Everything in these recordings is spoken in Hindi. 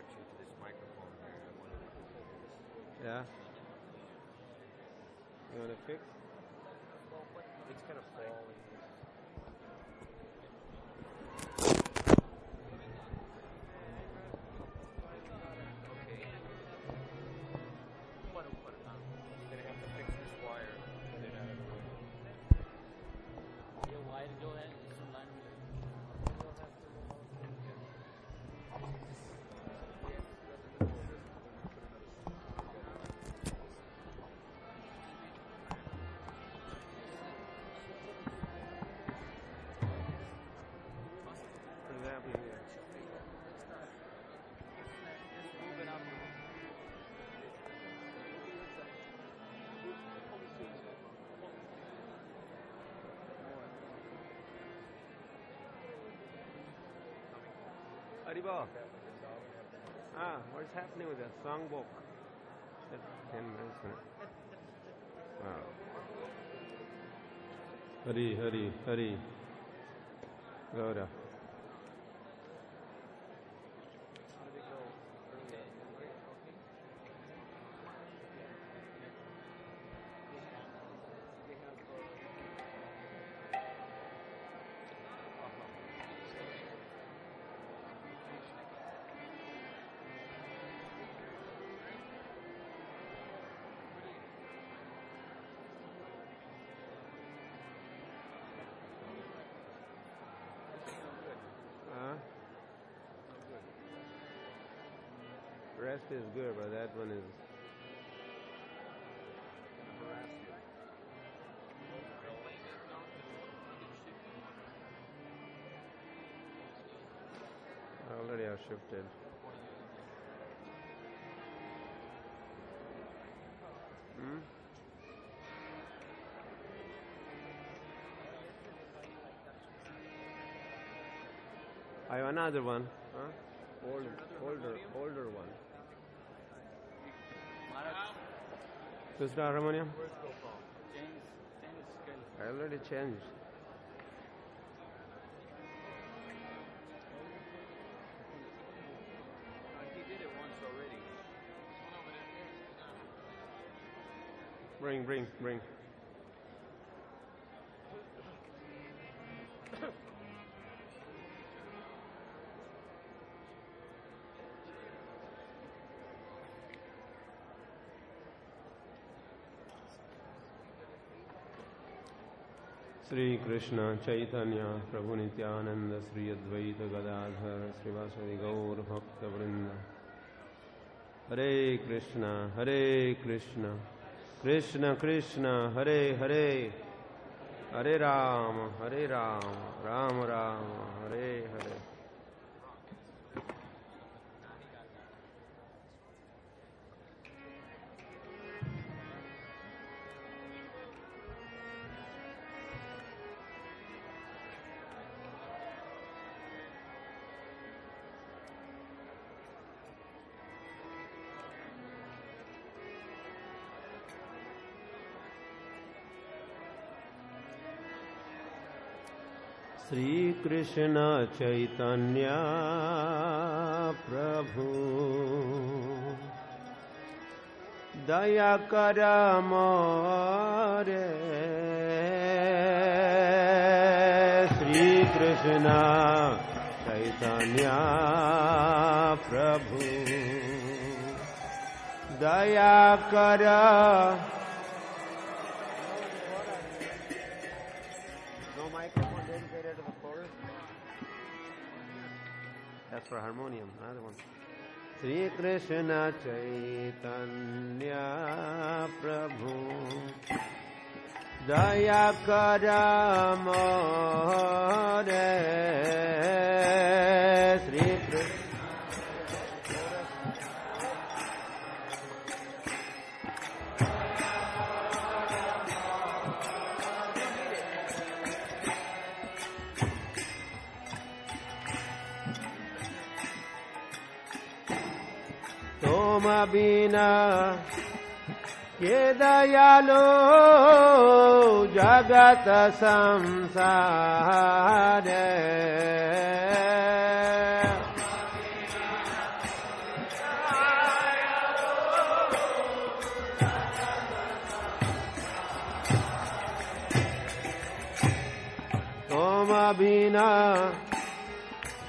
connection to this microphone here. I want to fix. Yeah. You want to fix? Well, but it's kind of falling. Haribo. What's happening with the songbook? 10 minutes. Wow. Hari. Gaura. Rest is good, but that one is. Already I've shifted. I have another one. Older one. This is the harmonium? I already changed. He did it once already. Bring. Sri Krishna Chaitanya Prabhu Nityananda Sri Advaita Gadadhar Srivasadi Gaur Bhakta Vrinda Hare Krishna Krishna Krishna Hare Hare Hare Rama Rama Rama Hare Hare. Sri Krishna Chaitanya Prabhu Daya Kara More Sri Krishna Chaitanya Prabhu Daya Kara. That's for harmonium, another one. Sri Krishna Chaitanya Prabhu Daya Kara More Sri Krishna Toma bina ke dayalo jagat samsare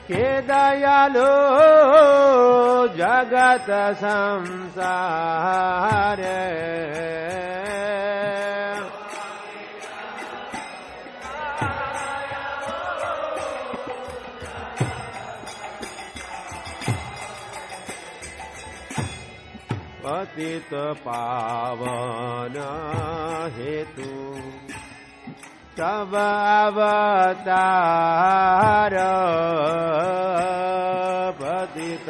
के दयालु जगत संसारे पतित पावन हेतु तब अवतार पतित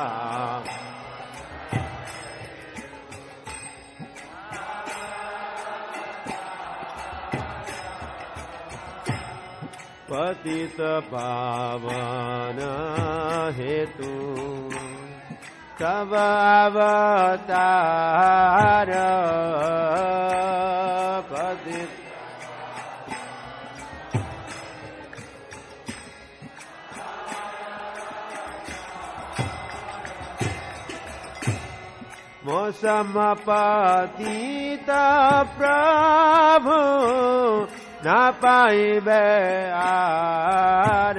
पतित पावन हेतु तब अवतार पतित मौसम पतित प्रभु न पाइबे आर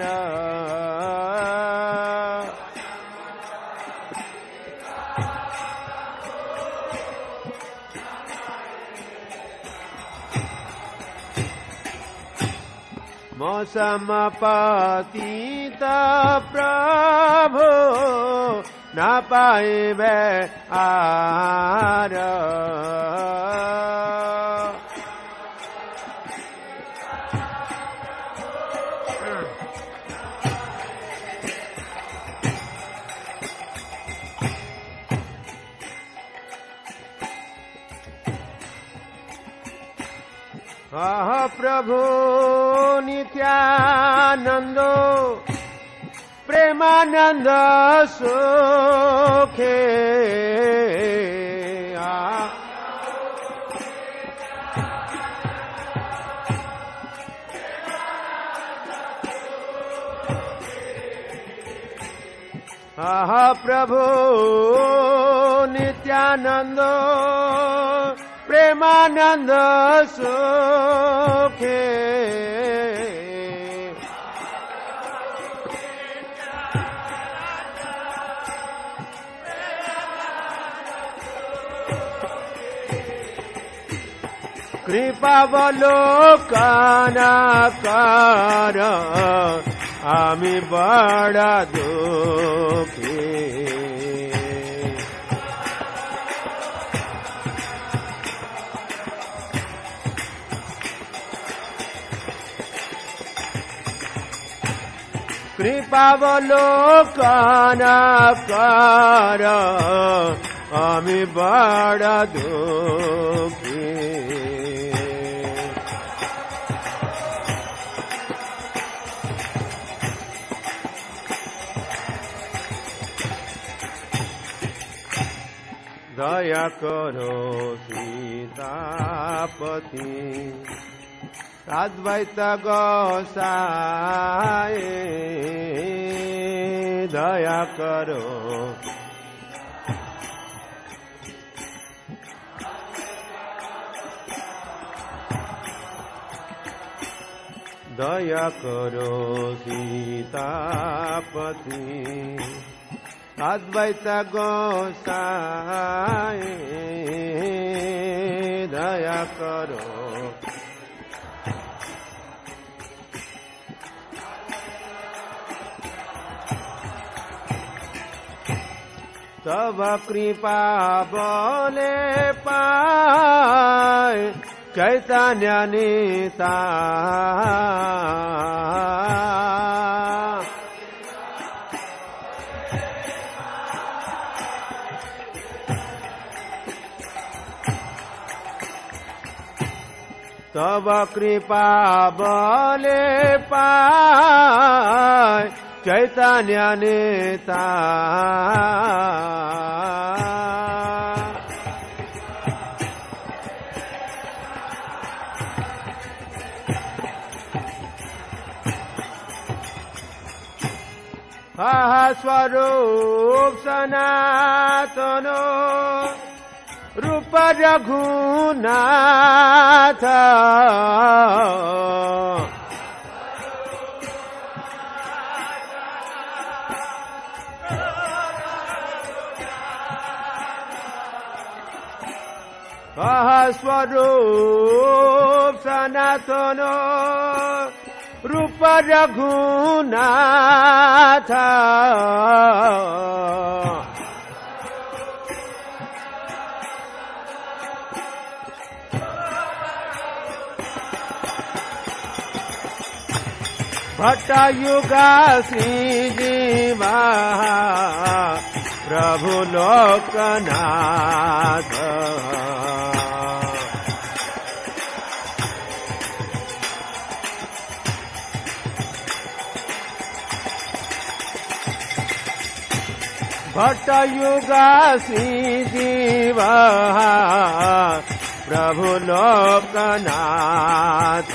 मौसम पतित प्रभु न पाइबे आर प्रभु नित्यानंदो प्रेमानंद सुखे प्रभु नित्यानंदो प्रेमानंद सुखे कृपावलोकन कर आमी बड़ा दुखी कृपावलोकन कर आमी बड़ा दुखी दया करो सीतापति अद्वैत गोसाई दया करो दया करो सीतापति अद्वैत गोसाई दया करो तब कृपा बोले पाए चैतन्य निताय तब कृपा बोले पाए चैतन्य निताय स्वरूप सनातन रूप रघुनाथ स्वरूप सनातन रूप रघुनाथ भट्टयुगा श्रीजीवा प्रभु लोकनाथ भट्टयुगा श्रीजीवा प्रभु लोकनाथ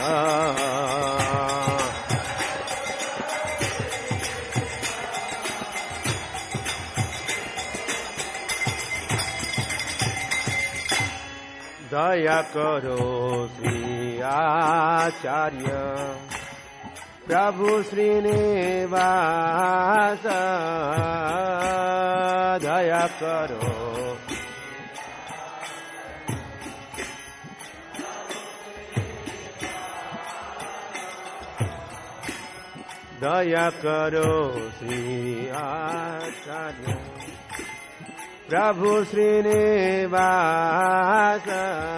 दया करो श्री आचार्य प्रभु श्रीनिवास दया करो दया करो श्री आचार्य प्रभु श्रीनिवास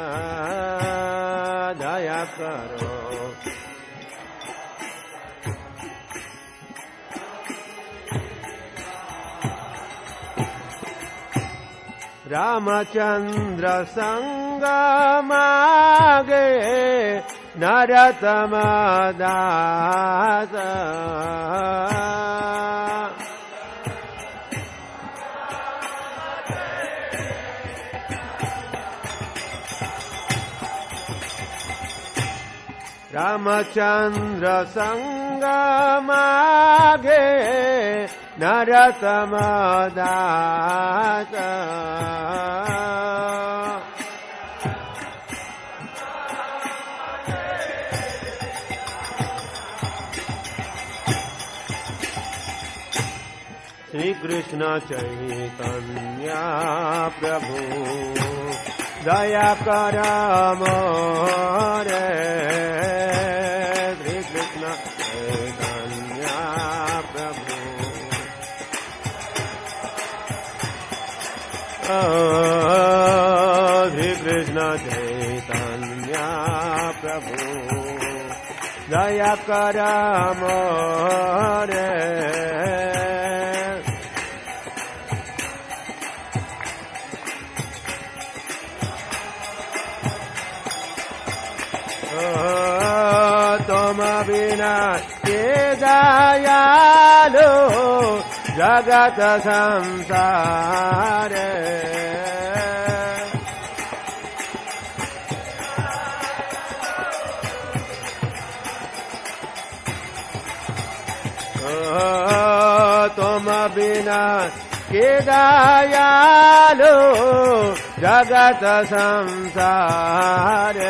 दया करो रामचंद्र संग मागे नरतम दास रामचंद्र संग मागे नरतम दास श्री कृष्ण चैतन्य प्रभु दया कर मोरे श्री कृष्ण चैतन्य प्रभु श्री कृष्ण चैतन्य प्रभु दया कर मोरे तुम बिना के दयालु जगत संसार तुम बिना के दयालु जगत संसार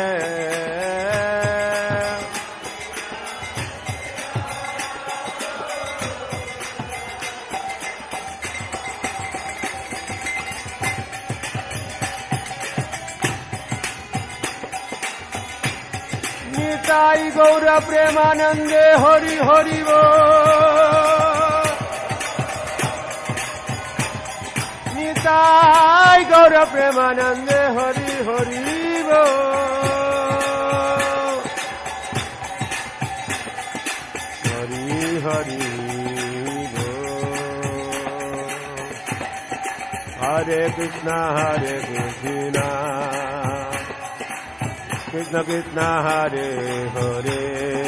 निताई गौर प्रेमानंदे हरि हरि बोल निताई गौर प्रेमानंदे हरि हरि बोल हरि हरि बोल हरे कृष्णा कृष्ण कृष्ण हरे हरे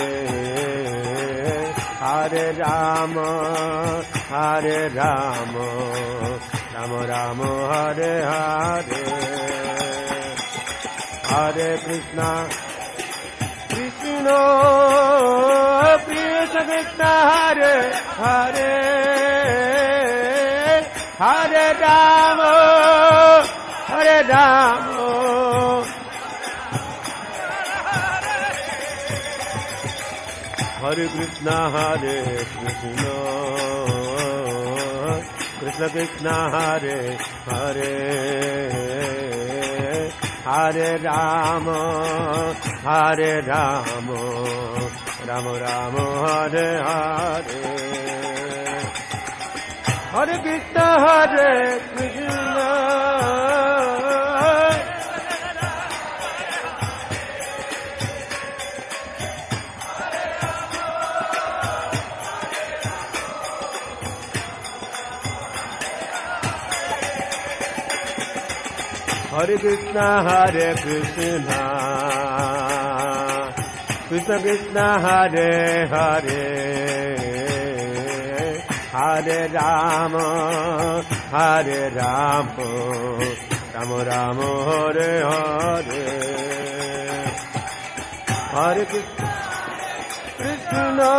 हरे राम राम राम हरे हरे हरे कृष्ण कृष्ण कृष्ण हरे हरे हरे राम हरे Krishna Krishna Krishna Hare Hare Hare Rama, Hare Rama, Rama Rama, Hare Hare, Hare Krishna, Hare Krishna, Hare Krishna, Hare Krishna, Krishna Krishna, Hare Hare, Hare Rama, Hare Rama, Rama Rama, Hare Hare, Hare Krishna, Krishna,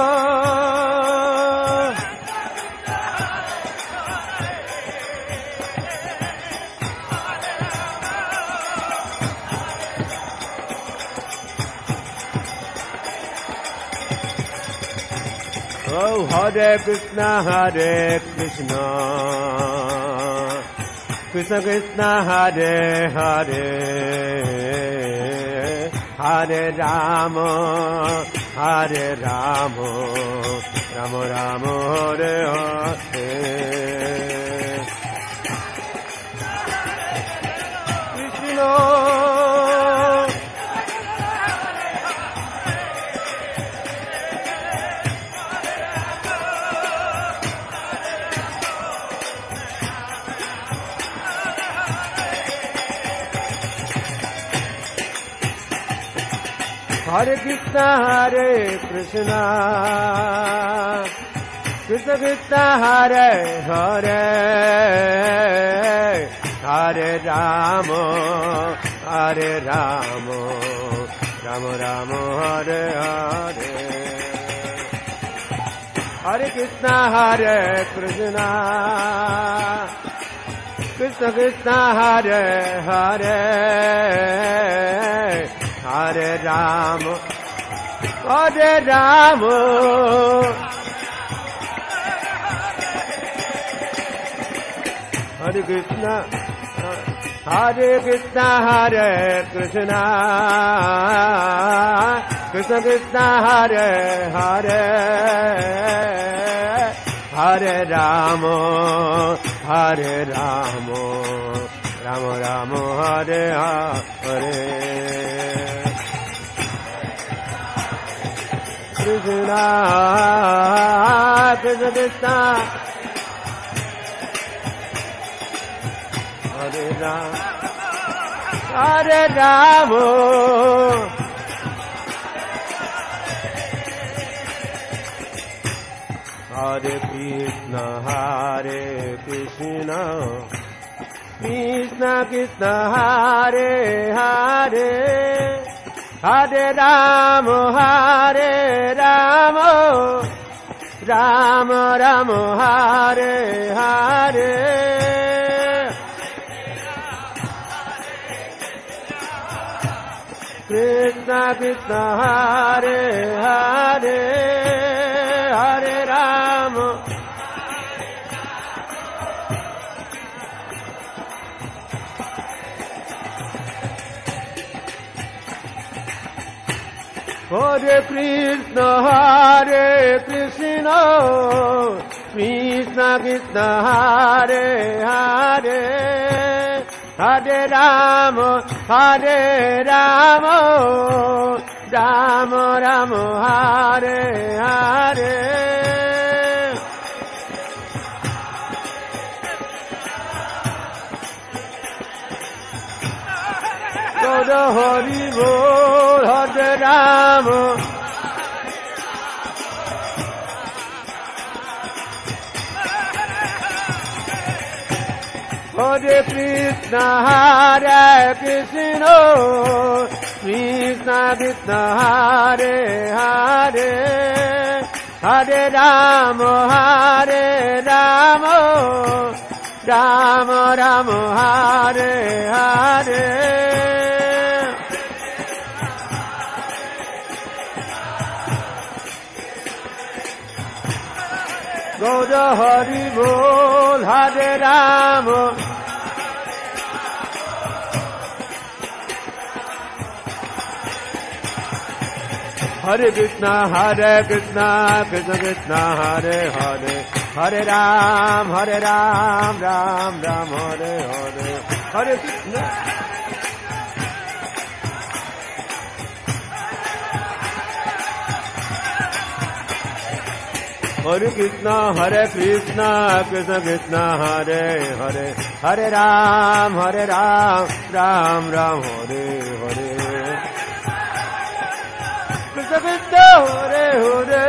Oh, Hare Krishna, Hare Krishna, Krishna Krishna, Hare Hare, Hare Rama, Hare Rama, Rama Rama, Hare Hare, Krishna. Hare Krishna, Hare Krishna, Krishna Krishna, Hare Hare, Hare Rama, Hare Rama, Rama Rama, Hare Hare, Hare Krishna, Hare Krishna, Krishna Krishna, Hare Hare, Hare Rama, Hare Rama, Hare Krishna, Hare Krishna, Hare Krishna, Krishna Krishna, Hare Hare, Hare Rama, Hare Rama, Rama Rama, Hare Hare, Krishna, Krishna Krishna, Hare Rama, Hare Rama, Hare Krishna, Hare Krishna, Krishna Krishna, Hare Hare, Hare Rama, Hare Rama, Rama Rama, Hare Hare, Krishna Krishna, Hare Hare, Hare Rama, Hare Krishna, Hare Krishna, Krishna Krishna, Hare Hare, Hare Rama, Hare Rama, Rama Rama, Hare Hare, Goda Hari Bol, Hare Rama, Hare Krishna, Hare Krishna, Krishna Krishna, Hare Hare, Hare Rama, Hare Rama, Rama Rama, Hare Hare, Goda Hari Bol, Hare Rama, Hare Krishna, Krishna Krishna, Hare Hare, Hare Ram, Ram Ram, Hare Hare, Hare Krishna. Hare Krishna, Krishna Krishna, Hare Hare, Hare Ram, Ram Ram, Hare Hare. Krishna Krishna, Hare Hare.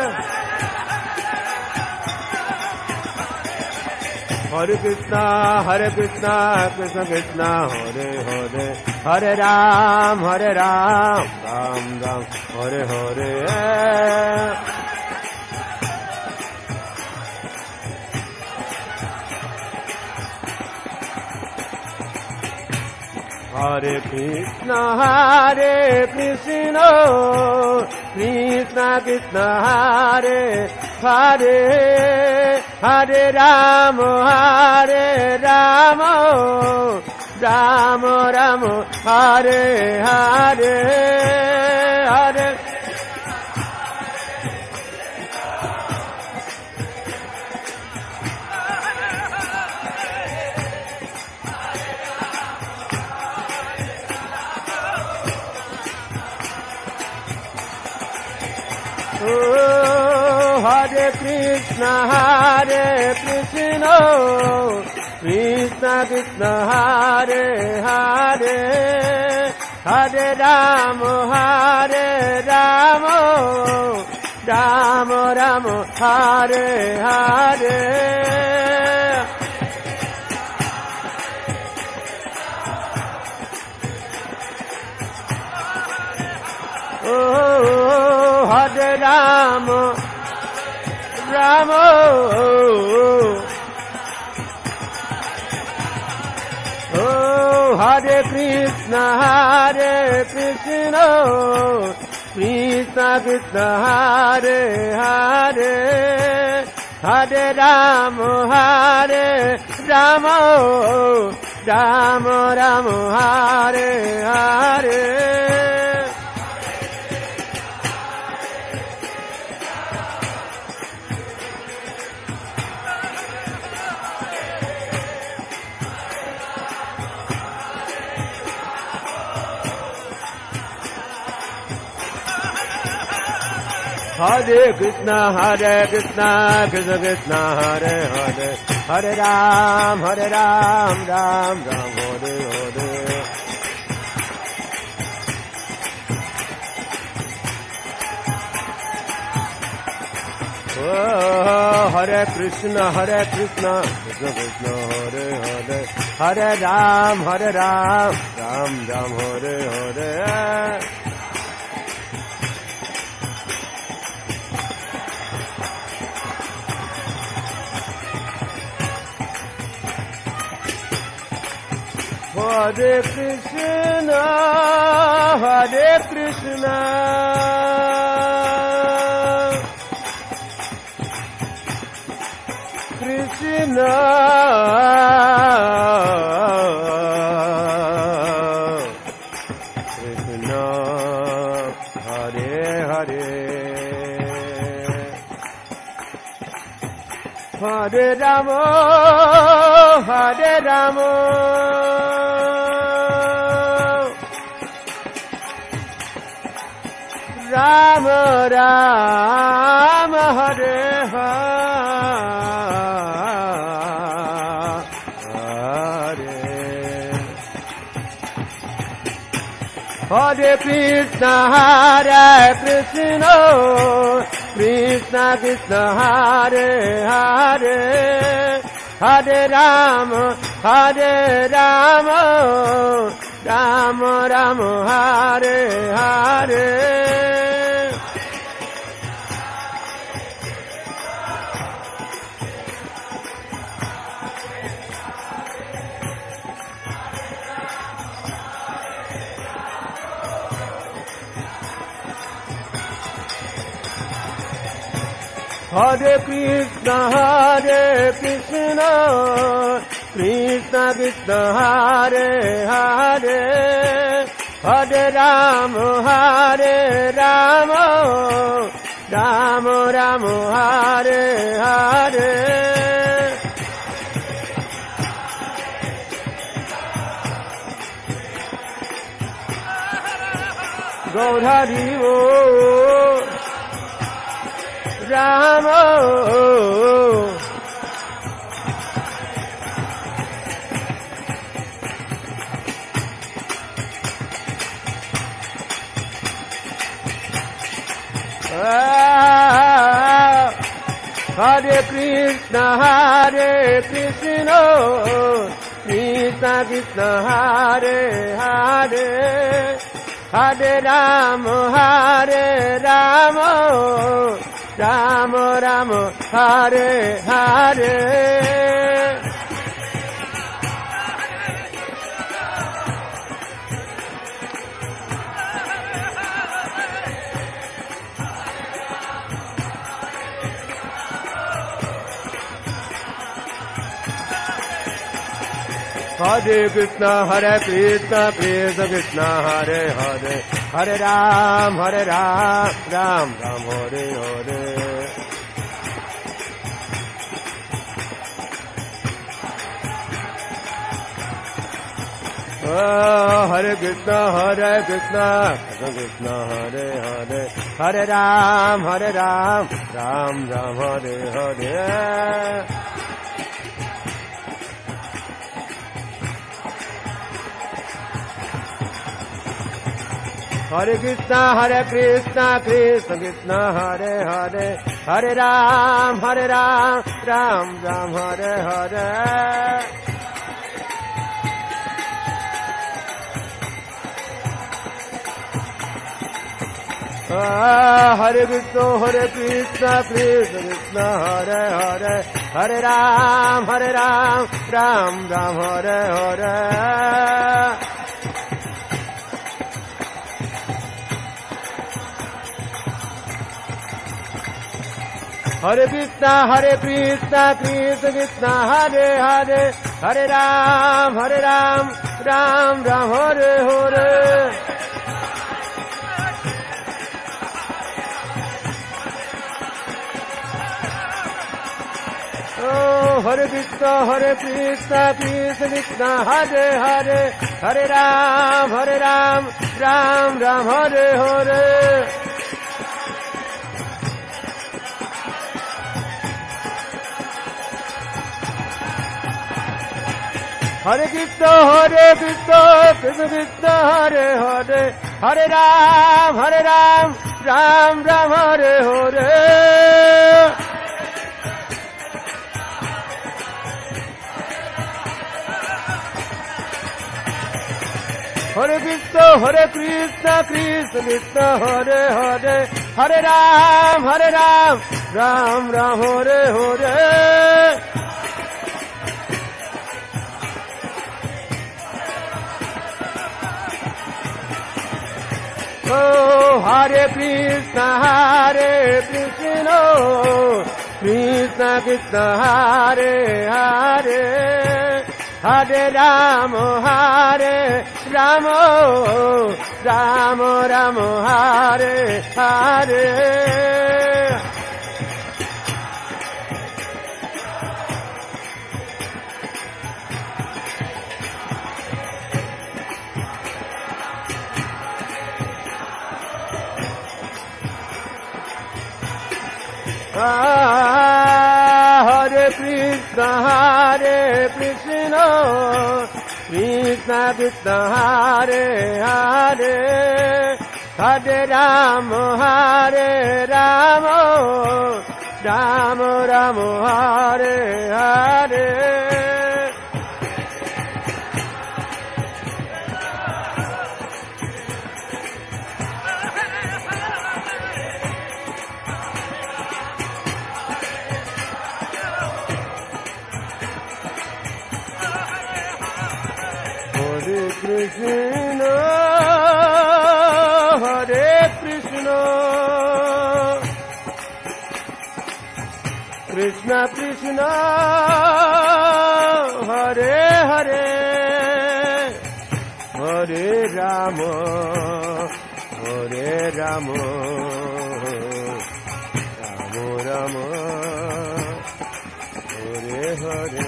Hare Krishna, Krishna Krishna, Hare Hare, Hare Ram, Ram Ram, Hare Hare. Hare Krishna, Krishna Krishna, Hare Hare, Hare Ram, Ram Ram, Hare Hare, Hare. Hare Krishna, Krishna Krishna, Hare Hare, Hare Ram, Ram Ram, Hare Hare. Oh, Hare Ram, Ram, oh, Hare Krishna, Krishna Krishna, Hare Hare, Hare Ram, Ram Ram, Hare Hare. Hare Krishna, Krishna Krishna, Hare Hare, Hare Ram, Ram Ram, Hare Hare. Oh, Hare Krishna, Krishna Krishna, Hare Hare, Hare Ram, Ram Ram, Hare Hare. Hare Krishna, Krishna Krishna, Hare Hare, Hare Rama, Ram Ram, Hare Hare. Hare Krishna, Krishna Krishna, Hare Hare, Hare Ram, Ram Ram, Hare Hare. Hare Krishna, Krishna Krishna, Hare Hare, Hare Rama, Hare Rama, Rama Rama, Hare Hare. Gaudhari Ho, Rama. Hare Krishna, Krishna Krishna, Hare Hare, Hare Rama, Rama Rama, Hare Hare. Hare Krishna, Krishna Krishna, Hare Hare, Hare Ram, Ram Ram, Hare Hare. Hare Krishna, Krishna Krishna, Hare Hare, Hare Ram, Ram Ram, Hare Hare. Hare Krishna, Krishna Krishna, Hare Hare, Hare Ram, Ram Ram, Hare Hare. Hare Krishna, Krishna Krishna, Hare Hare, Hare Ram, Ram Ram, Hare Hare. Hare Krishna, Krishna Krishna, Hare Hare, Hare Ram, Ram Ram, Hare Hare. Oh, Hare Krishna, Krishna Krishna, Hare Hare, Hare Ram, Ram Ram, Hare Hare. Hare Krishna, Krishna Krishna, Hare Hare, Hare Ram, Ram Ram, Hare Hare. Hare Krishna, Krishna Krishna, Hare Hare, Hare Ram, Ram Ram, Hare Hare. Oh, Hare Krishna, Krishna Krishna, Hare Hare, Hare Rama, Rama Rama, Hare Hare. Hare Krishna, Krishna Krishna, Hare Hare, Hare Rama, Rama Rama, Hare Hare. Krishna, Hare Krishna, Krishna Krishna, Hare Hare, Hare Hare Rama, Hare Rama, Rama Rama, Hare Hare.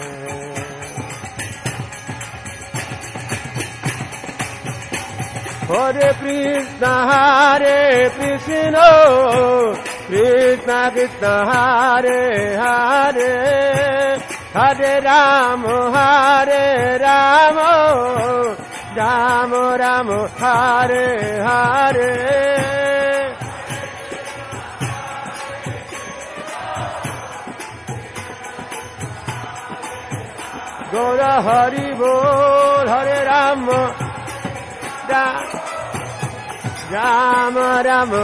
Hare Krishna, Hare Krishna, Krishna Krishna, Hare Hare, Hare Rama, Hare Rama, Rama Rama, Hare Hare. Gaura Hari Bol, Hare Rama, Rama Rama,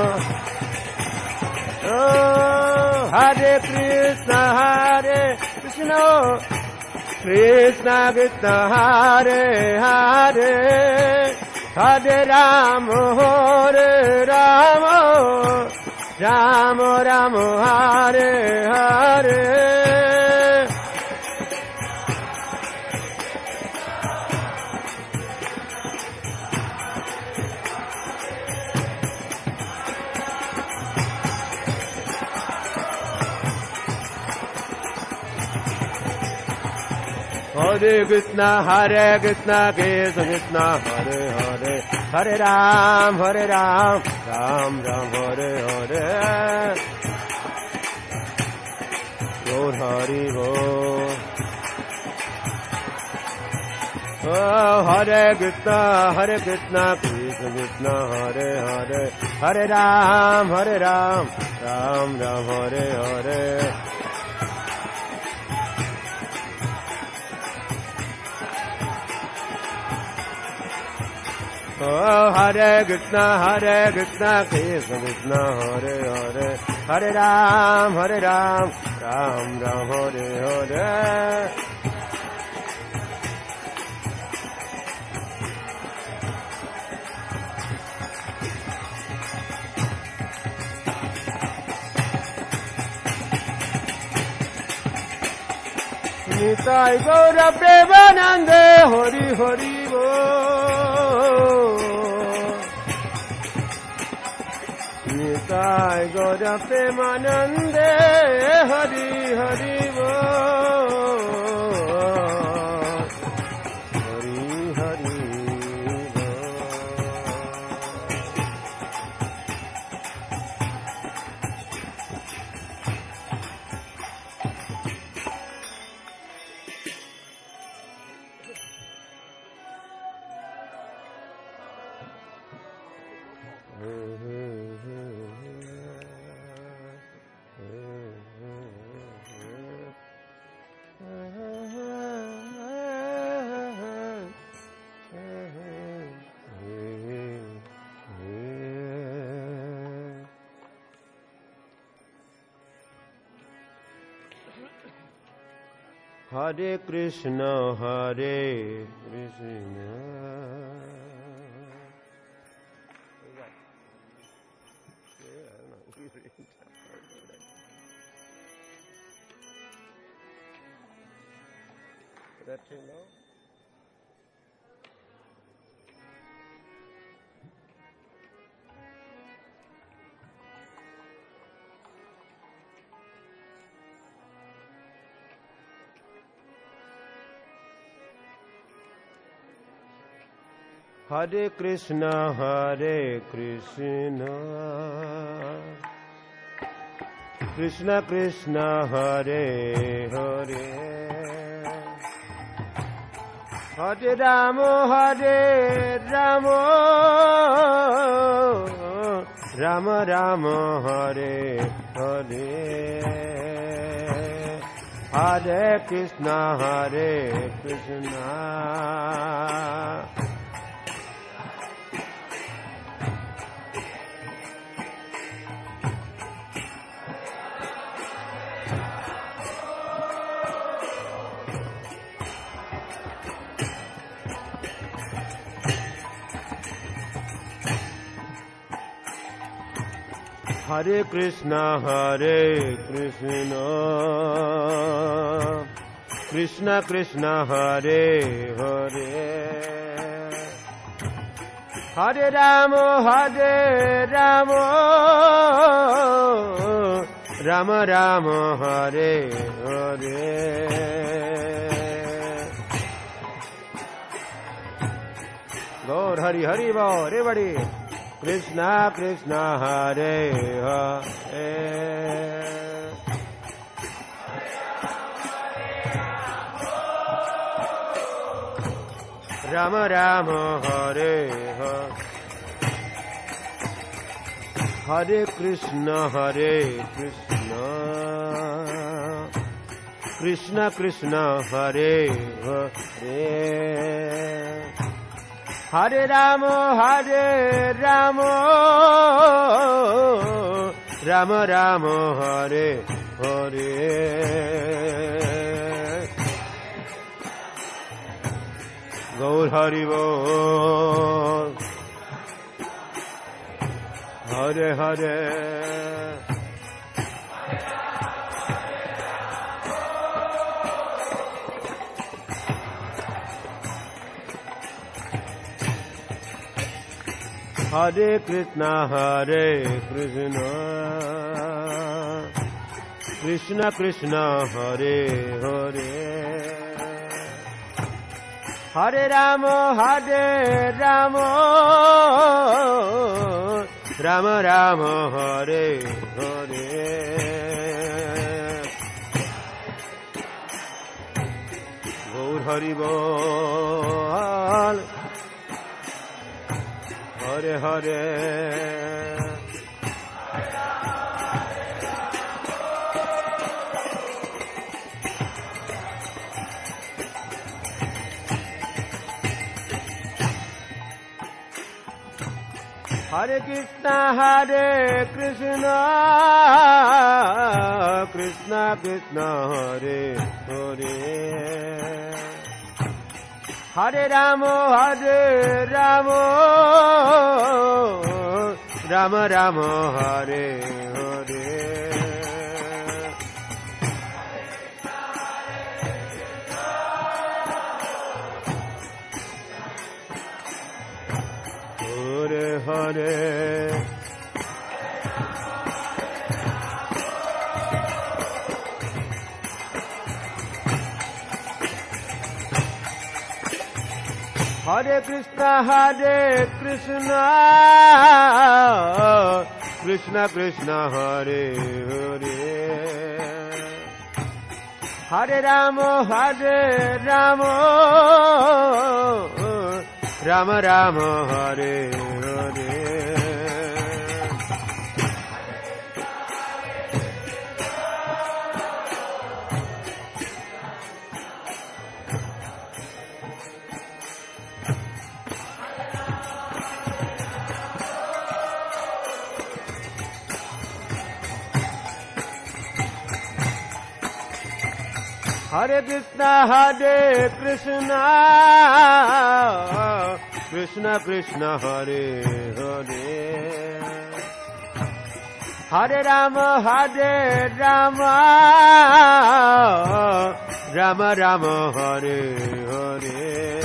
oh, Hare Krishna, Hare Krishna, Krishna Krishna, Hare Hare, Hare Rama, Hare Rama, Rama Rama, Hare Hare. Hare Krishna, Krishna Krishna, Hare Hare, Hare Ram, Ram Ram, Hare Hare. Lord Hari Bol. Oh, Hare Krishna, Krishna Krishna, Hare Hare, Hare Ram, Ram Ram, Hare Hare. Oh, Hare Krishna, Krishna Krishna, Hare Hare, Hare Ram, Ram Ram, Hare Hare. Nitai Gaura Premanande, Hari Hari Bol. Nitai Gaura Premanande, Hari Hari Bol. Hari Hari Bol. Hare Krishna, Hare Krishna. Is that too low? Hare Krishna, Hare Krishna, Krishna Krishna, Hare Hare, Hare Rama, Hare Rama, Rama Rama, Hare Hare, Hare Krishna, Hare Krishna. Hare Krishna, Hare Krishna, Krishna Krishna, Hare Hare, Hare Rama, Rama Rama, Hare Hare. Gaur Hari Hari Bol, everybody. Krishna Krishna, Hare Hare. Rama Rama, Hare Hare. Hare Krishna, Krishna Krishna, Hare Hare. Hare Rama, Rama Rama, Hare Hare. Gaur Hari Bol, Hare Hare. Hare Krishna, Krishna Krishna, Hare Hare. Hare Rama, Rama Rama, Hare Hare. Gaur Hari Bol, Hare Hare. Hare Krishna, Krishna Krishna, Hare Hare. Hare Rama, Rama Rama, Hare Hare. Hare Hare. Hare Krishna, Krishna Krishna, Hare Hare. Hare Rama, Rama Rama, Hare Hare. Hare Krishna, Krishna Krishna, Hare Hare. Hare Rama, Rama Rama, Hare Hare.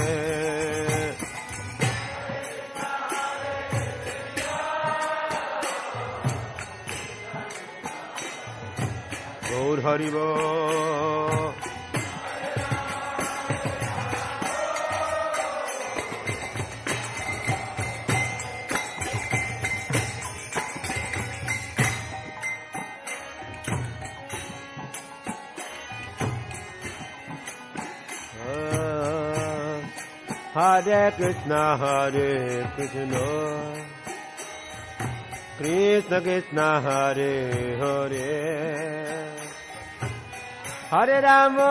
Gaur Hari Bol. Hare Krishna, Krishna Krishna, Hare Hare. Hare Rama,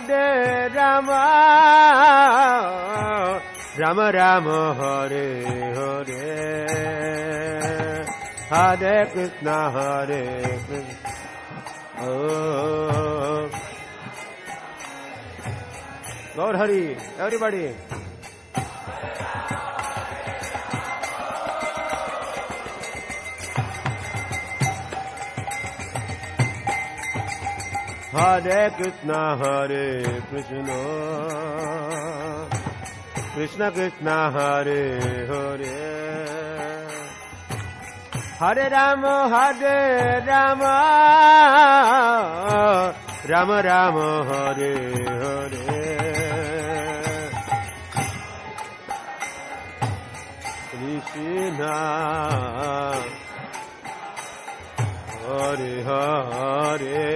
Rama Rama, Hare Hare. Hare Krishna, Oh. Gaur Hari, everybody. Hare Krishna, Krishna Krishna Hare Hare Hare Rama Rama Rama Hare Hare Krishna Hare Hare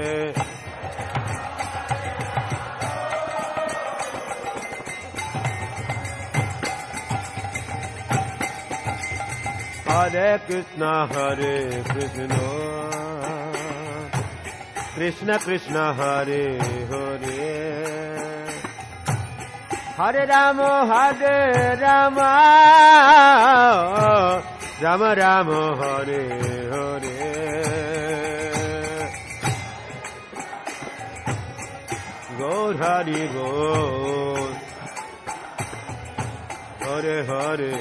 Hare Krishna Krishna Krishna Hare Hare Hare Rama Rama Rama Hare Hare Gaur Hari Gaur Hare Hare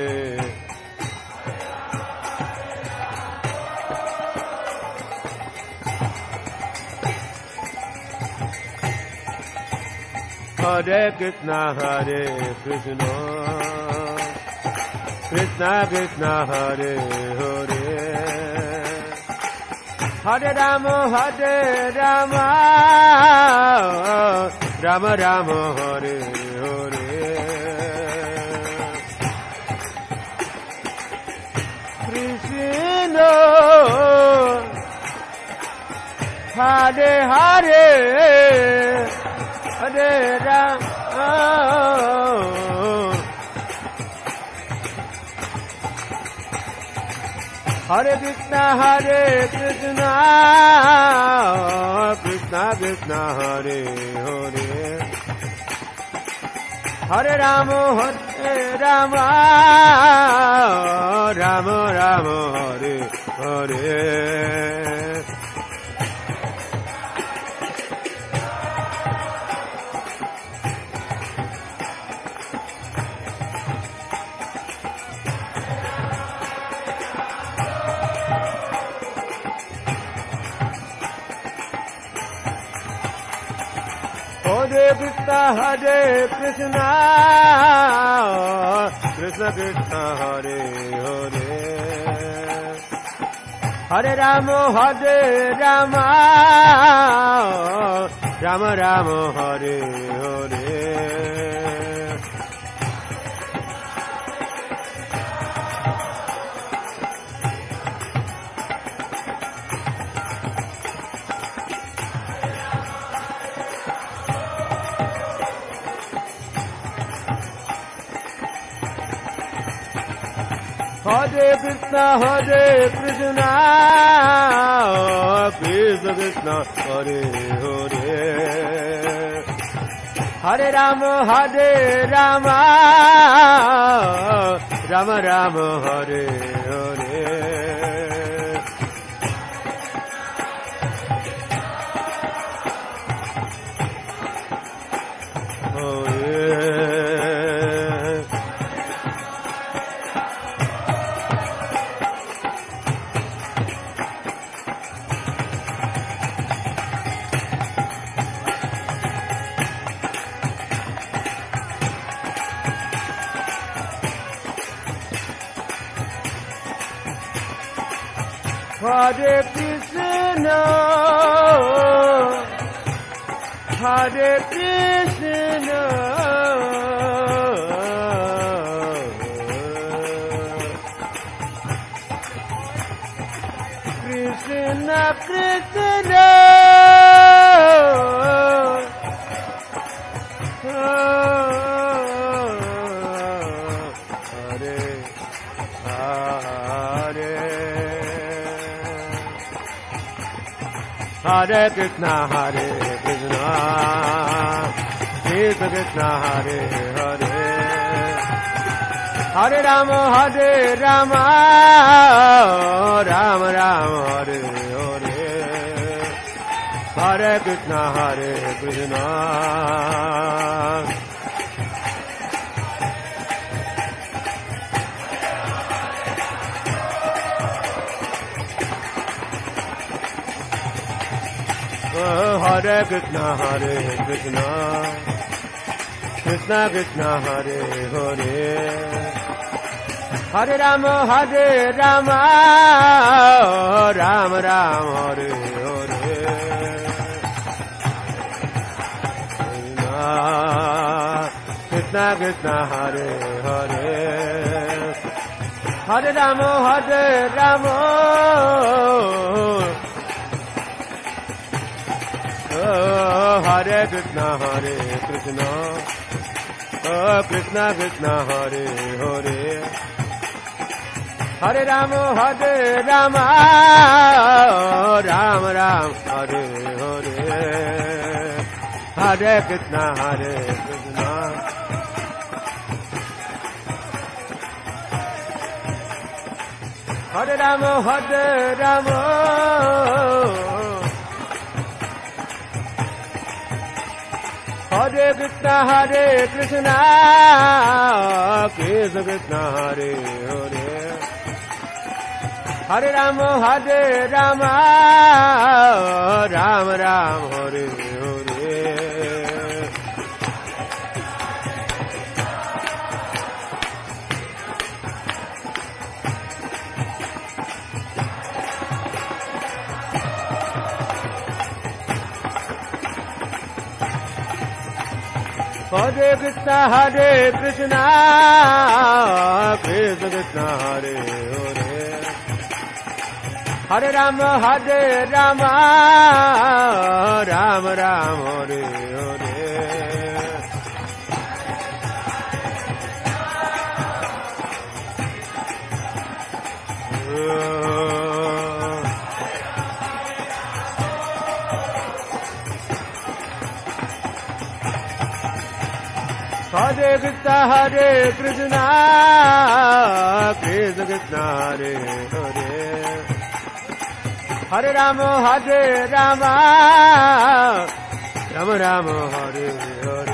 Hare Krishna Krishna Krishna Hare Hare Hare Rama Rama Rama Hare Hare Krishna Hare Hare Hare Rama Hare Krishna Krishna Krishna Hare Hare Hare Rama Rama Rama Hare Hare Hare Krishna Krishna Krishna Hare Hare Hare Rama Rama Rama Hare Hare Hare Krishna Krishna Krishna Hare Hare Hare Rama Rama Rama Hare Hare Hare Krishna Hare Krishna Krishna Krishna Hare Krishna Krishna Krishna Hare Hare Hare Rama Rama Rama Hare Hare Hare Krishna Hare Krishna Krishna Krishna Hare Hare Hare Rama Rama Rama Hare Hare Krishna Krishna Hare Hare Hare Rama Hare Krishna Krishna Krishna Hare Hare Hare Rama Rama Rama Hare Hare Hare Krishna Hare Rama Hare Krishna Krishna Krishna Hare Hare Hare Rama Rama Rama Hare Hare Hare Krishna Krishna Krishna Hare Hare Hare Rama Rama Rama Hare Hare Hare Krishna Krishna Krishna Hare Hare Hare Rama Rama Rama Hare Hare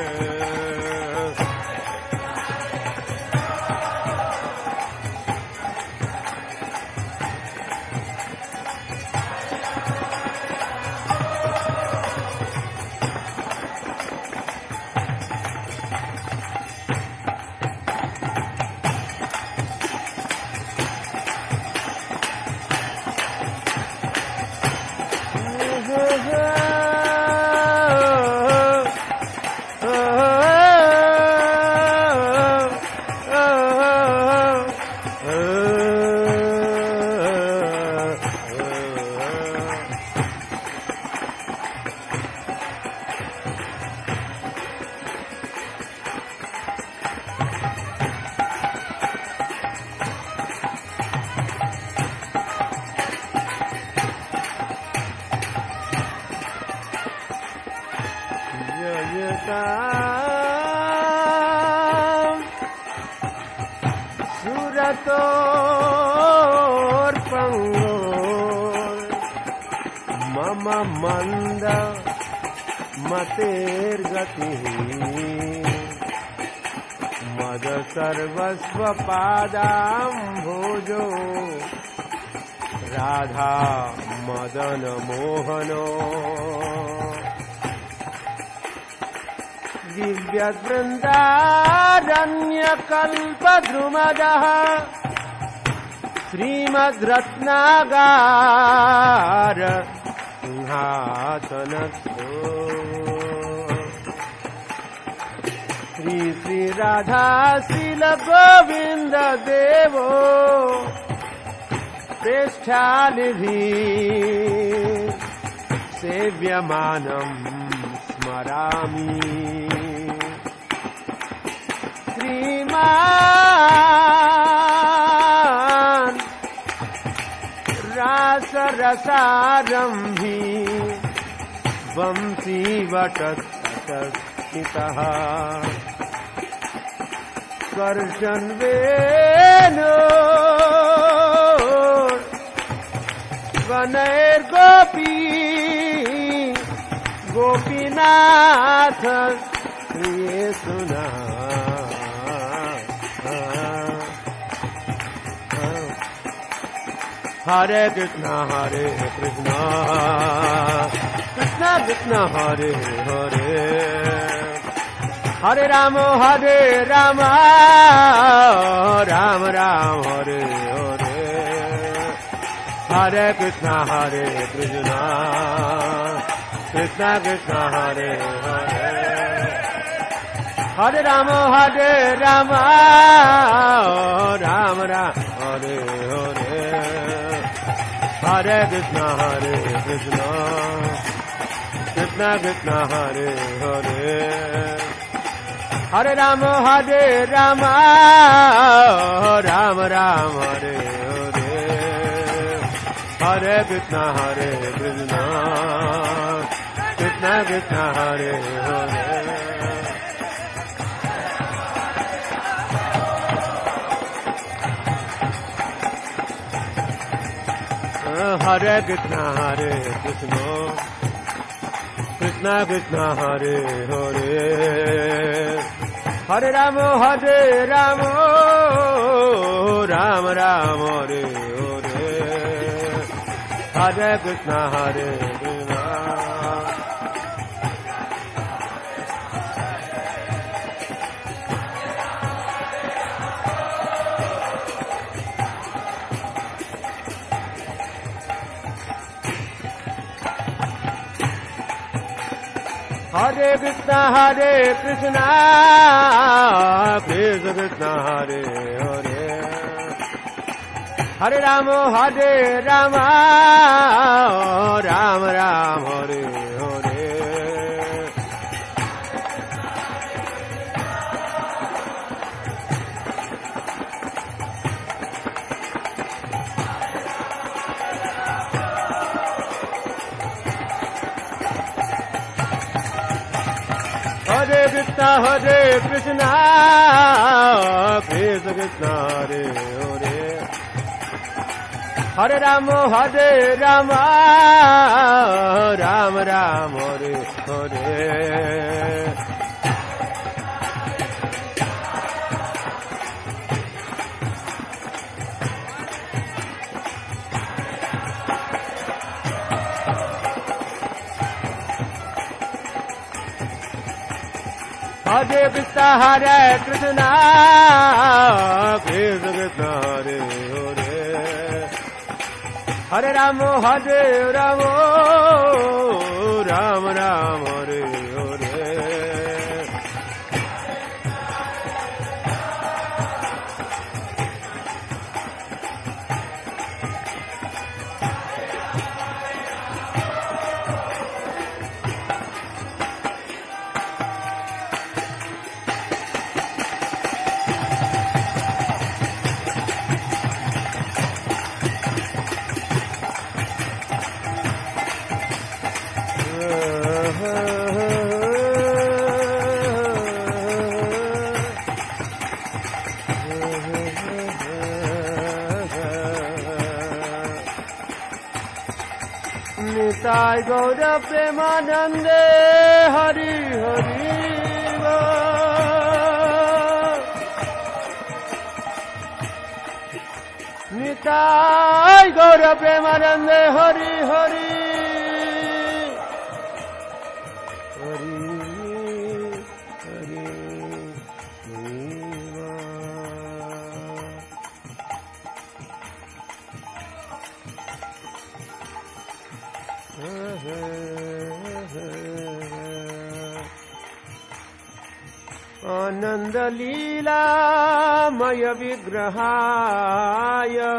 Manda Mater Gati Mada Sarvasva Padam Bhojo Radha Madana Mohano Divya Vrindaranya Kalpadrumadaha Srimad Ratnagara Sinhasanatho Sri Radha Sila Govinda Devo Preshthalivi Sevyamanam Smarami Sriman Rasa Rasarambhi Vamsi Vatasitaha Karshan Venu Vanair Gopi Gopinath Yesuna Hare Krishna Krishna Krishna Hare Hare Hare Rama, Rama Rama, Hare Hare, Hare Krishna, Krishna Krishna, Hare Hare, Hare Rama, Rama Rama, Hare Hare, Hare Krishna, Krishna Krishna, Hare Hare, Hare Rama, Rama Rama, Hare Hare, Hare Krishna, Krishna Krishna, Hare Hare. Hare Krishna, Krishna Krishna, Hare Hare, Hare Rama, Rama Rama, Hare Hare, Hare Krishna, Krishna. Hare Krishna, Krishna Krishna, Hare Hare, Hare Rama, Rama Rama, Hare Hare, Hare Krishna, Krishna Krishna, Hare Hare, Hare Rama, Rama Rama, Hare Hare, Hare Krishna, Krishna Krishna, Hare Hare, Hare Rama, Rama Rama, Hare Hare, Nitai Gaura Premanande, Hari Hari Nitai Gaura Premanande, Hari Hari Hari Hari Anand Leela Maya Vigrahaya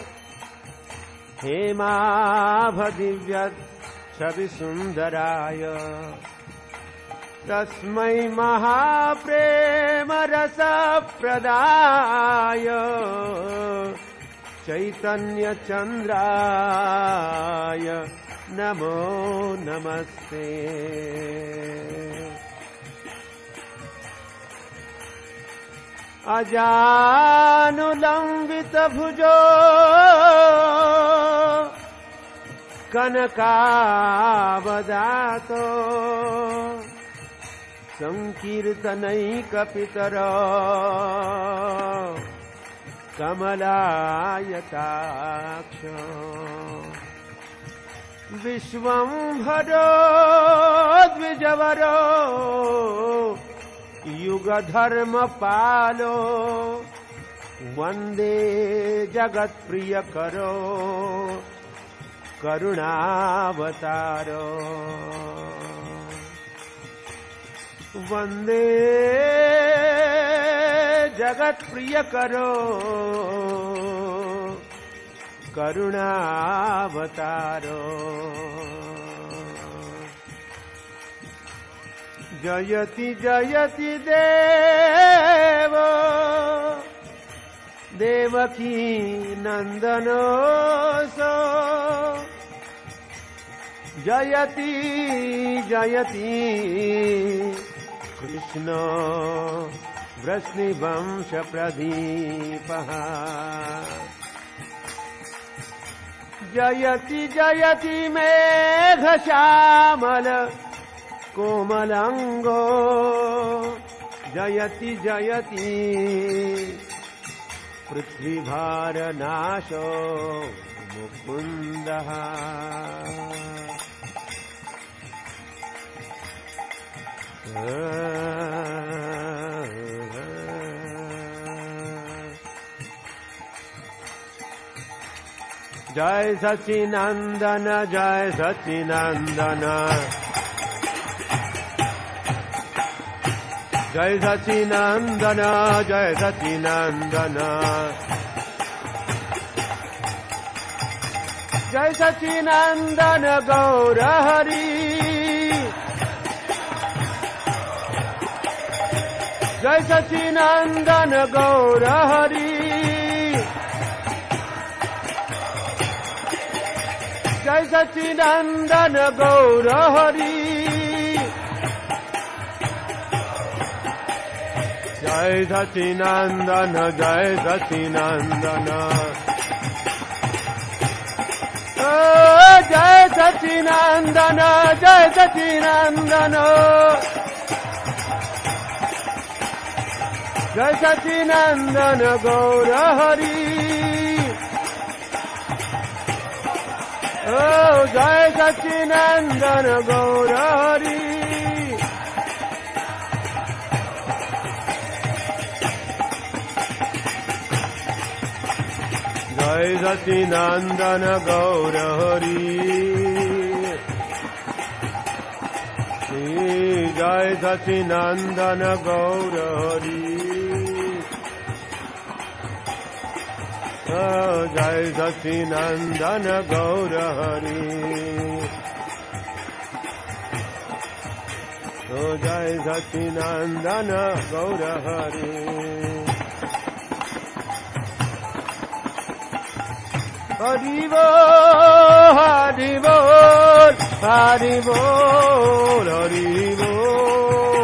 Hema Divyat Chavi Sundaraya Tasmai Mahaprema Rasa Pradaya Chaitanya Chandraya Namo Namaste. Ajanulambit bhujo Kanakavadato Sankirtanaikapitara Kamalayataksha Vishwambharo Dvijavaro युग धर्म पालो वंदे जगत प्रिय करो करुणावतारो वंदे जगत प्रिय करो करुणावतारो जयति जयति देवो देवकी नंदनो सो जयति जयति कृष्ण वृष्णिवंश प्रदीपः जयति जयति मेघश्यामल कोमलांगो जयति जयति पृथ्वीभारनाशो मुकुन्दः जय सच्चिदानंदन जय सच्चिदानंदन जय सच्चिदानंदन जय सच्चिदानंदन जय सच्चिदानंदन गौर हरि जय सच्चिदानंदन गौर हरि जय सच्चिदानंदन गौर हरि जय सच्चिदानंदन जय सच्चिदानंदन जय सच्चिदानंदन जय सच्चिदानंदन जय सच्चिदानंदन गौर हरि जय सच्चिदानंदन गौर हरि जय सच्चिदानंदन गौर हरि जय सच्चिदानंदन गौर हरि जय सच्चिदानंदन गौर हरि जय सच्चिदानंदन गौर हरि हरि बोल हरि बोल हरि बोल हरि बोल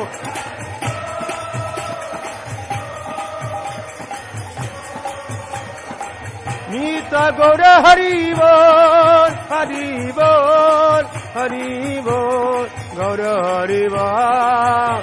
नीत गौर हरि बोल हरि बोल हरि बोल गौर हरि बोल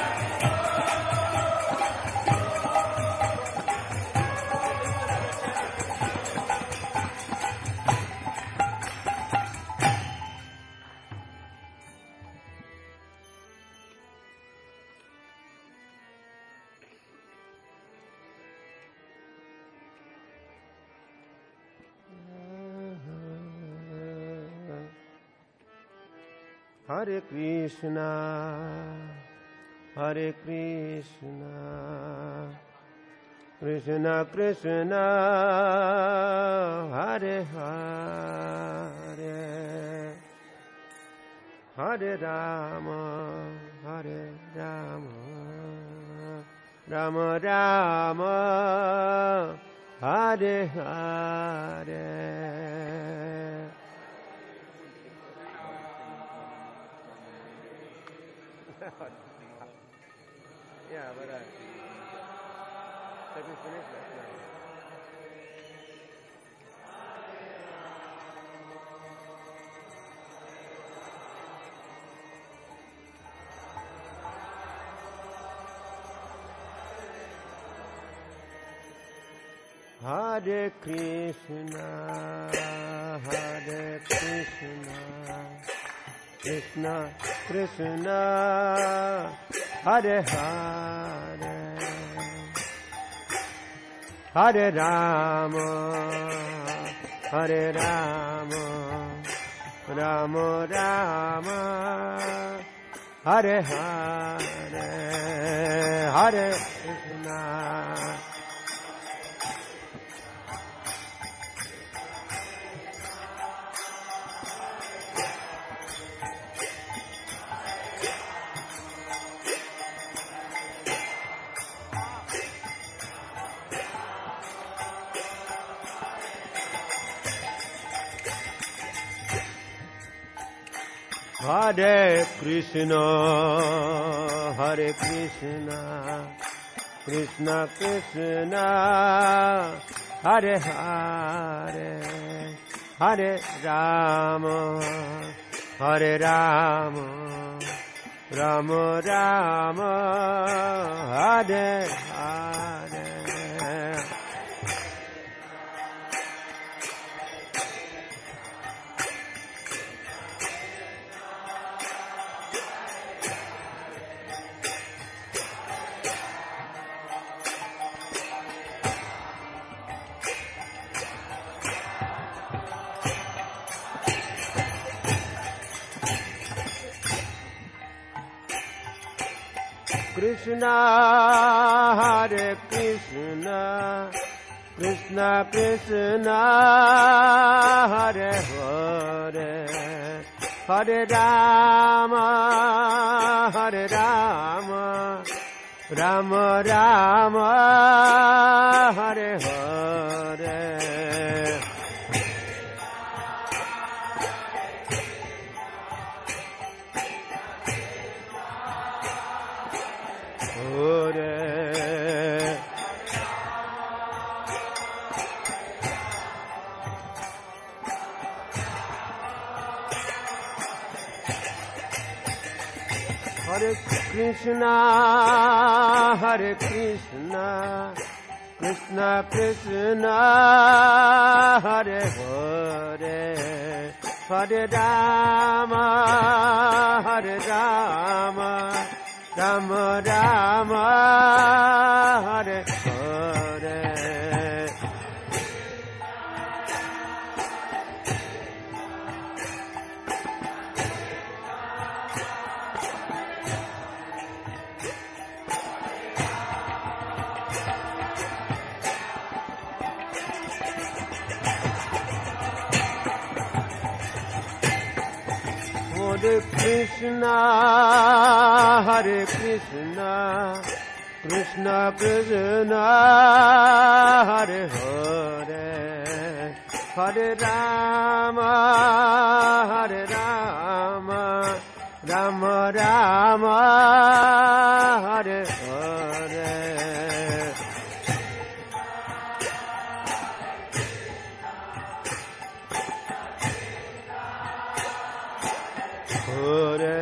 Hare Krishna, Hare Krishna, Krishna Krishna, Hare Hare, Hare Rama, Hare Rama, Rama Rama, Hare Hare. Yeah, but let me finish that now. Hare Krishna, Hare Krishna, Krishna Krishna, Hare Hare. Hare Rama, Hare Rama, Rama Rama, Hare Hare, Hare Krishna. Hare Krishna, Hare Krishna, Krishna Krishna, Hare Hare, Hare Rama, Hare Rama, Rama Rama, Hare Hare. Krishna, Hare Krishna, Krishna Krishna, Hare Hare, Hare Rama, Hare Rama, Rama Rama, Hare Hare. Hare Krishna, Hare Krishna, Krishna Krishna, Hare Hare, Hare Rama, Hare Rama, Rama Rama, Hare Hare. Hare Krishna, Hare Krishna, Krishna Krishna, Hare Hare, Hare Rama, Hare Rama, Rama Rama, Hare Hare. Hare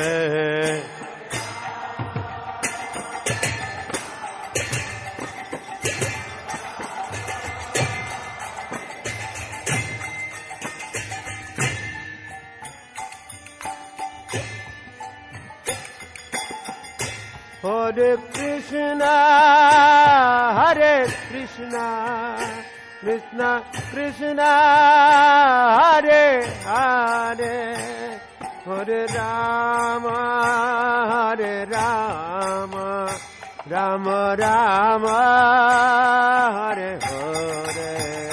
Hare Krishna, Hare Krishna, Krishna Krishna, Hare Hare, Hare Rama, Hare Rama, Rama Rama, Hare Hare.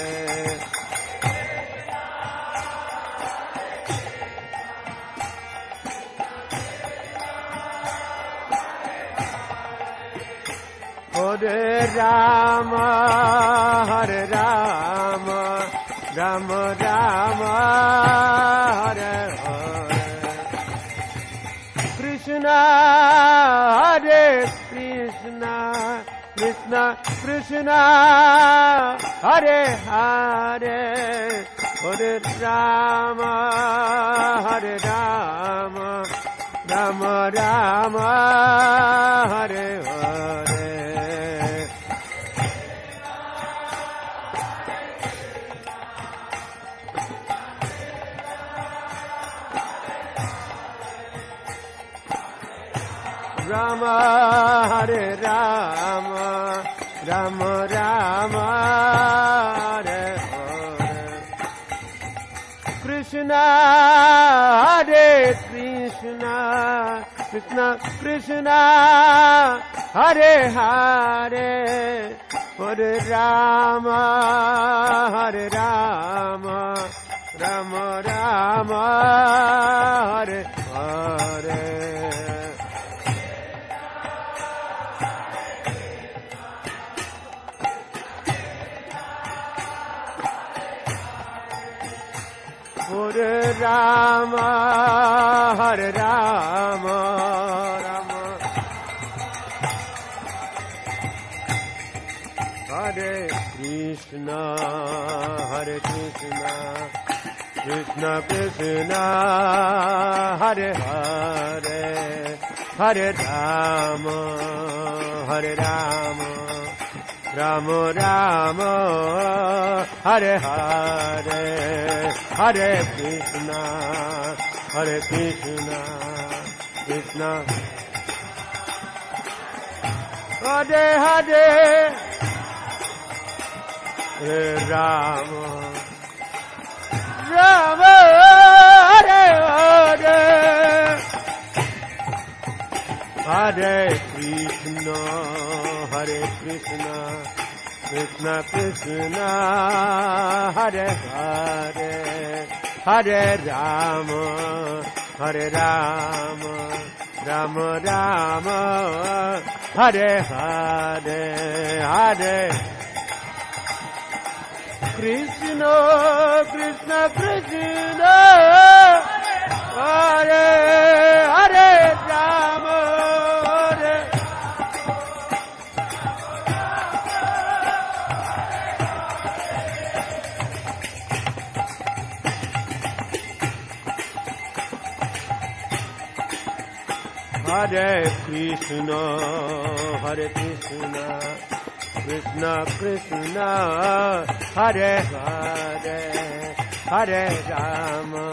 Hare Rama, Hare Rama, Rama Rama, Hare Hare. Krishna, Hare Krishna, Krishna Krishna, Hare Hare, Hare Rama, Hare Rama, Rama Rama, Hare Hare. Rama, Hare Rama, Ram Ram Hare Hare Krishna Hare Krishna Krishna Krishna Hare Hare Hare Rama Hare Rama Rama Rama Hare Hare Hare Rama Hare Rama Rama Hare Krishna Hare Krishna Krishna Krishna Hare Hare Hare Rama Hare Rama Rama Rama Hare Hare Hare Krishna Krishna Hare Hare Hare Rama Rama Hare Hare Hare Krishna Krishna Krishna Hare Hare Hare Rama Rama Rama Hare Hare Hare Krishna Krishna Krishna Hare Hare Rama Hare Krishna Krishna Krishna Hare Hare Hare Rama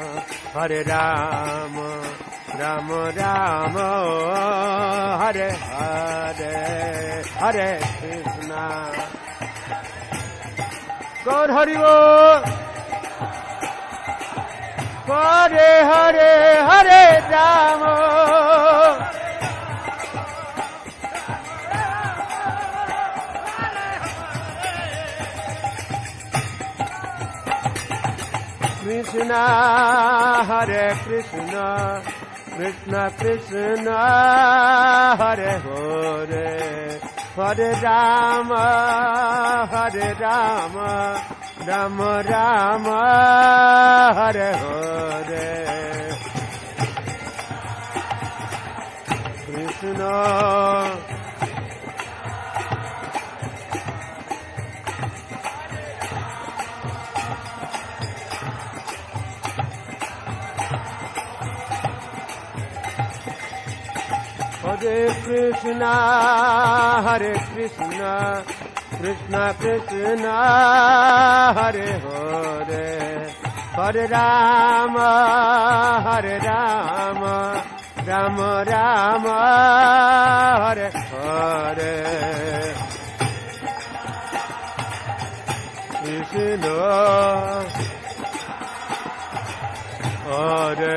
Rama Rama Hare Hare Hare Krishna God Hari Bol Hare Hare Hare Rama Krishna Hare Krishna Krishna Krishna Hare Hare Hare Rama Rama Rama Hare Hare Krishna Hare Krishna Krishna Krishna Hare Hare Hare Rama Rama Rama Hare Hare Krishna Hare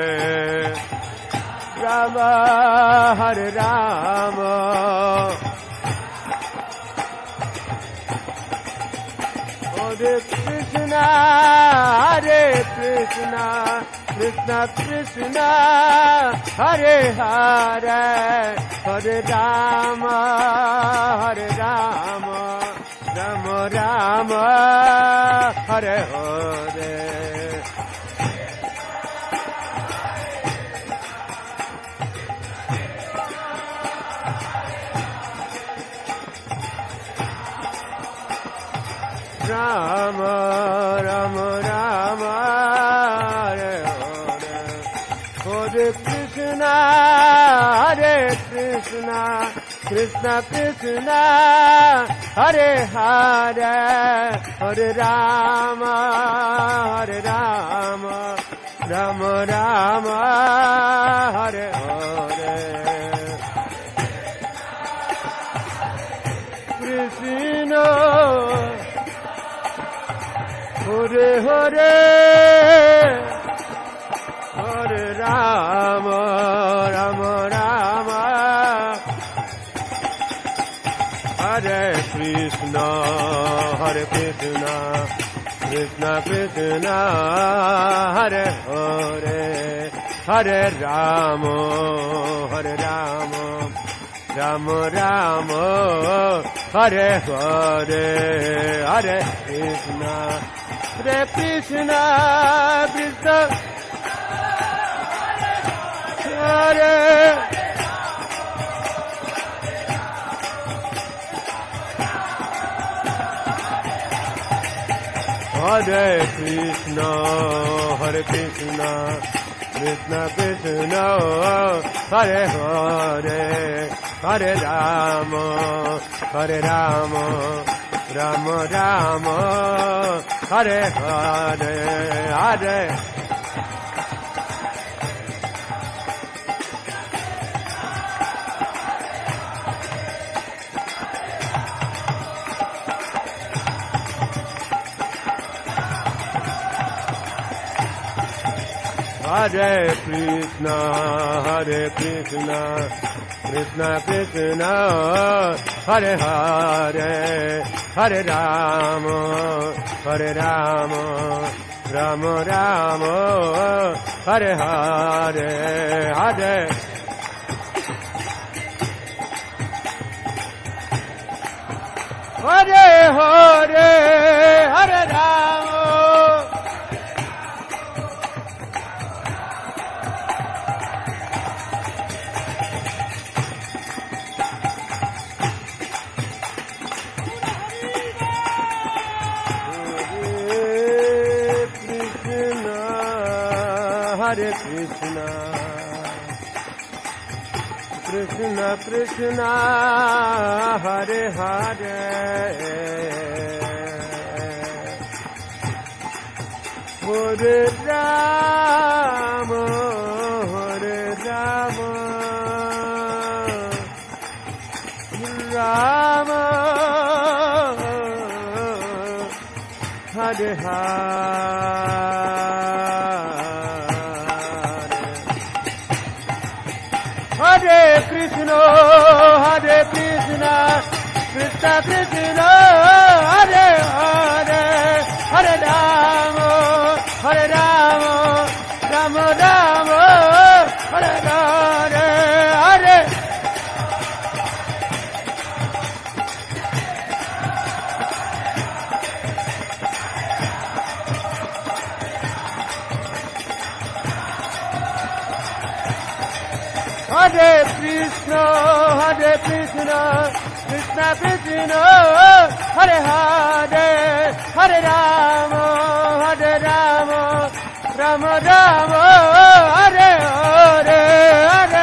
Rama Hare Rama Hare Krishna Krishna Krishna Hare Hare Hare Rama Rama Rama Hare Hare Rama Rama Rama Hare Hare Hare Krishna Krishna Krishna Hare Hare Hare Rama Rama Rama Hare Hare Krishna Hare Hare Rama Rama Rama Hare Krishna Hare Krishna Krishna Krishna Hare Hare Hare Rama Hare Rama Rama Rama Hare Hare Hare Krishna Krishna Krishna Hare Hare Krishna Hare Krishna Krishna Krishna Hare Hare Hare Rama Hare Rama Rama Rama Hare Hare Hare Hare Krishna Krishna Krishna Hare Hare Hare Rama Rama Rama Hare Hare Hare Hare Hare Hare Rama Hare Krishna Krishna Krishna Hare Hare Hare Rama Hare Rama Rama Hare Hare Hare Krishna Krishna Krishna Hare Hare Hare Rama Rama Rama Hare Hare Hare Hare Krishna Krishna Krishna Hare Hare Hare Rama Rama Rama Hare Hare Hare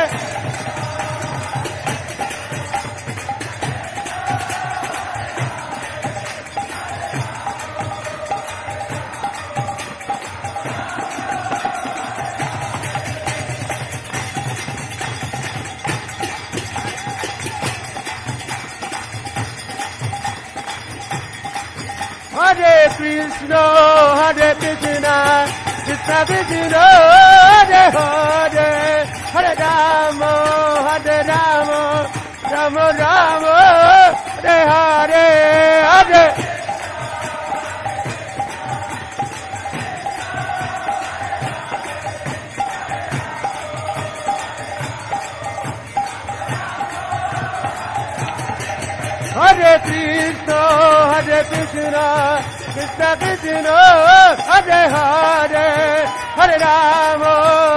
Hare Krishna Krishna Krishna Hare Hare Hare Rama Rama Rama Hare Hare Hare Hare Krishna Krishna Krishna Hare Hare Hare Rama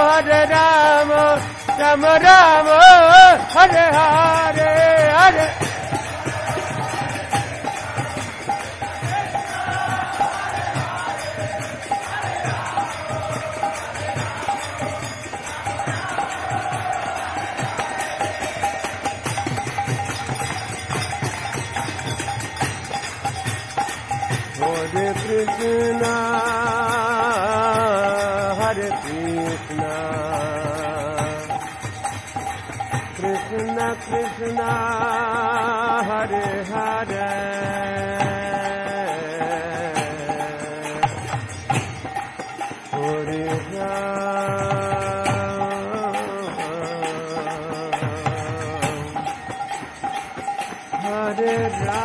Rama Rama Hare Hare Hare Hare Krishna Krishna Krishna Hare Hare Hare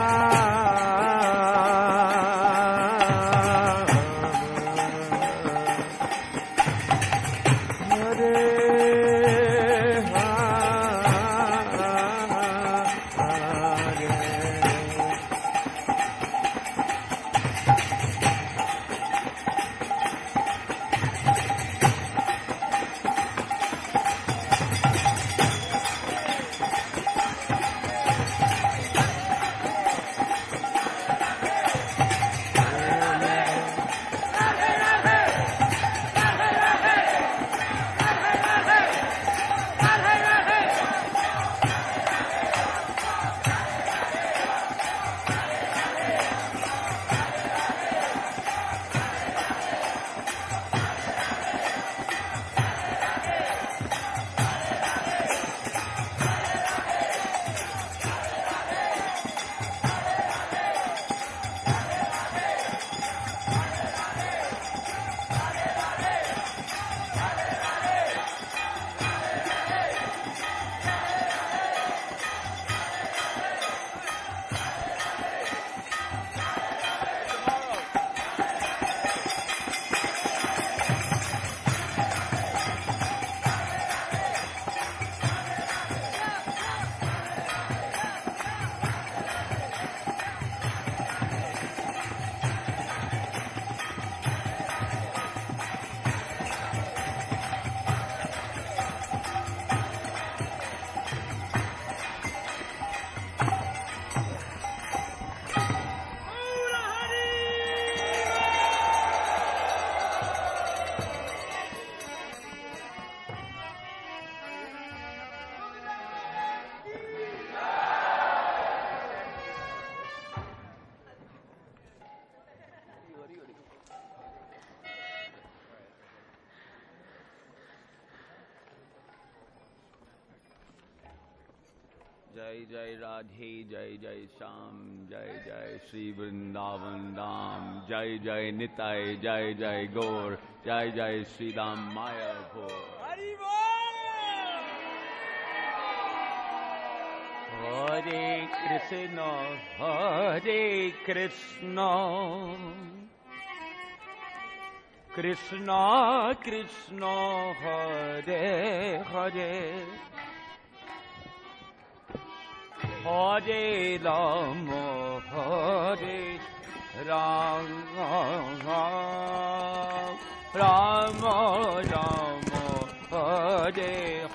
जय जय राधे जय जय श्याम जय जय श्री वृंदावन धाम जय जय निताय जय जय गौर जय जय श्री राम मायापुर हरे कृष्ण कृष्ण कृष्ण हरे हरे हरे राम राम राम राम हरे